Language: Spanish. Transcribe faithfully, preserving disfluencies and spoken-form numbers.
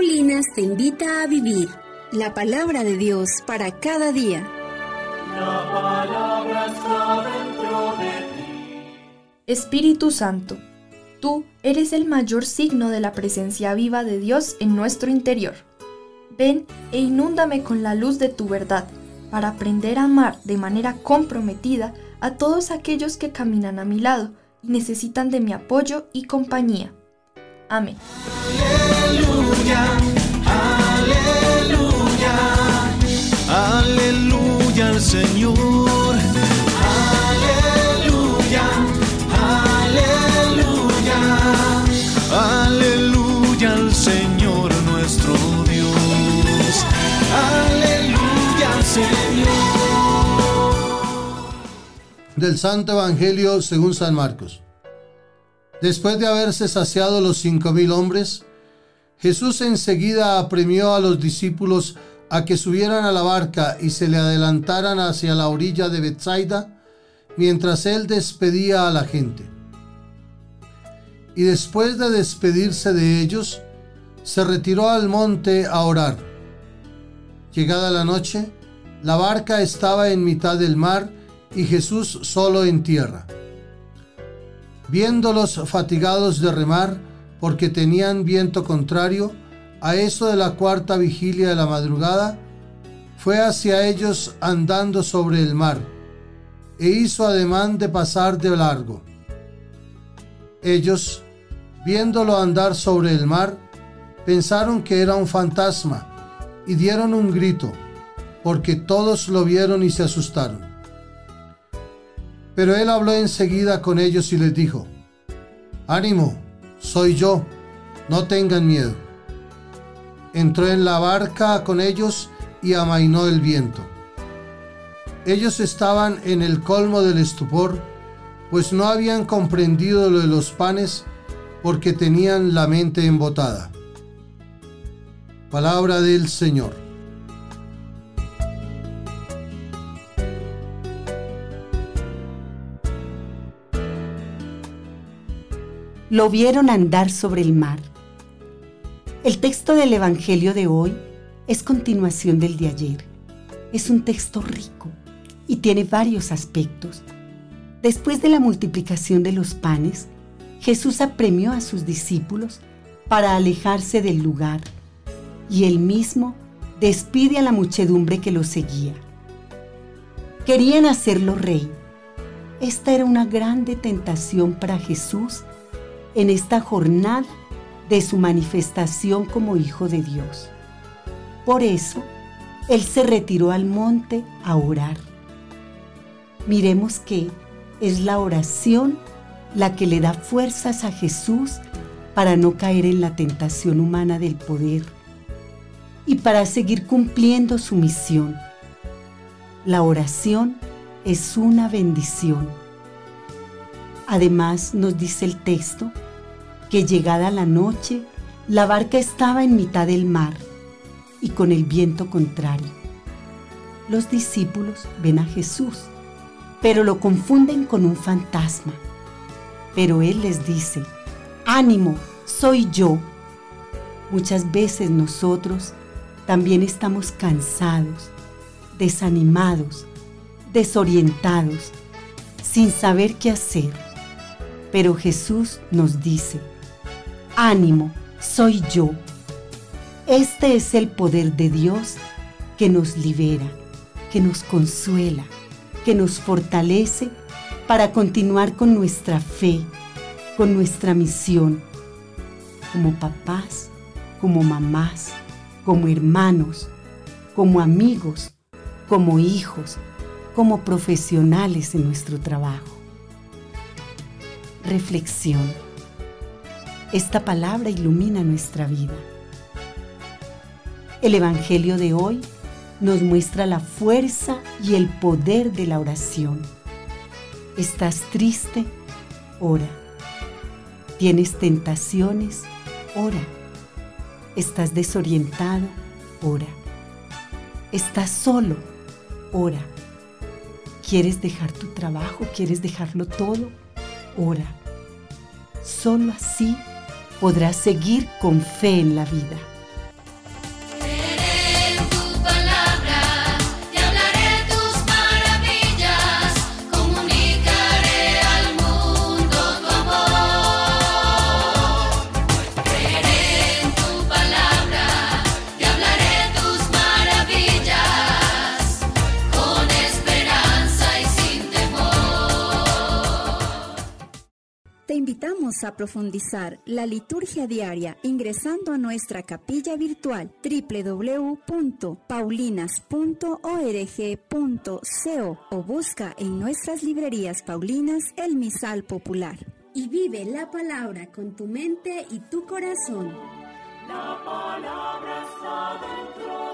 Paulinas te invita a vivir la palabra de Dios para cada día. La palabra está dentro de ti. Espíritu Santo, tú eres el mayor signo de la presencia viva de Dios en nuestro interior. Ven e inúndame con la luz de tu verdad, para aprender a amar de manera comprometida a todos aquellos que caminan a mi lado y necesitan de mi apoyo y compañía. Amén. Aleluya, aleluya, aleluya al Señor. Aleluya, aleluya, aleluya al Señor nuestro Dios. Aleluya al Señor. Del Santo Evangelio según San Marcos. Después de haberse saciado los cinco mil hombres, Jesús enseguida apremió a los discípulos a que subieran a la barca y se le adelantaran hacia la orilla de Betsaida, mientras él despedía a la gente. Y después de despedirse de ellos, se retiró al monte a orar. Llegada la noche, la barca estaba en mitad del mar y Jesús solo en tierra. Viéndolos fatigados de remar, porque tenían viento contrario, a eso de la cuarta vigilia de la madrugada, fue hacia ellos andando sobre el mar, e hizo ademán de pasar de largo. Ellos, viéndolo andar sobre el mar, pensaron que era un fantasma, y dieron un grito, porque todos lo vieron y se asustaron. Pero él habló enseguida con ellos y les dijo: «Ánimo, soy yo, no tengan miedo». Entró en la barca con ellos y amainó el viento. Ellos estaban en el colmo del estupor, pues no habían comprendido lo de los panes, porque tenían la mente embotada. Palabra del Señor. Lo vieron andar sobre el mar. El texto del Evangelio de hoy es continuación del de ayer. Es un texto rico y tiene varios aspectos. Después de la multiplicación de los panes, Jesús apremió a sus discípulos para alejarse del lugar, y él mismo despide a la muchedumbre que lo seguía. Querían hacerlo rey. Esta era una grande tentación para Jesús en esta jornada de su manifestación como Hijo de Dios. Por eso, él se retiró al monte a orar. Miremos que es la oración la que le da fuerzas a Jesús para no caer en la tentación humana del poder y para seguir cumpliendo su misión. La oración es una bendición. Además, nos dice el texto que llegada la noche, la barca estaba en mitad del mar y con el viento contrario. Los discípulos ven a Jesús, pero lo confunden con un fantasma. Pero él les dice: «Ánimo, soy yo». Muchas veces nosotros también estamos cansados, desanimados, desorientados, sin saber qué hacer. Pero Jesús nos dice: «Ánimo, soy yo». Este es el poder de Dios que nos libera, que nos consuela, que nos fortalece para continuar con nuestra fe, con nuestra misión, como papás, como mamás, como hermanos, como amigos, como hijos, como profesionales en nuestro trabajo. Reflexión. Esta palabra ilumina nuestra vida. El Evangelio de hoy nos muestra la fuerza y el poder de la oración. ¿Estás triste? Ora. ¿Tienes tentaciones? Ora. ¿Estás desorientado? Ora. ¿Estás solo? Ora. ¿Quieres dejar tu trabajo? ¿Quieres dejarlo todo? Ora. Solo así podrás seguir con fe en la vida. Te invitamos a profundizar la liturgia diaria ingresando a nuestra capilla virtual doble u doble u doble u punto paulinas punto org punto co o busca en nuestras librerías paulinas el misal popular. Y vive la palabra con tu mente y tu corazón. La palabra está dentro